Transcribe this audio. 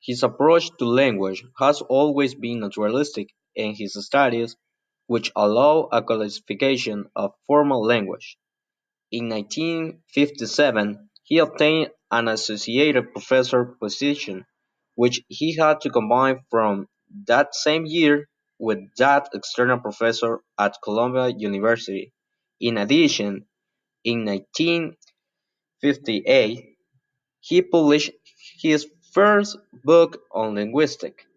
His approach to language has always been naturalistic in his studies, which allow a classification of formal language. In 1957, he obtained an associate professor position, which he had to combine from that same year with that external professor at Columbia University. In addition, in 1958, he published his first book on linguistics,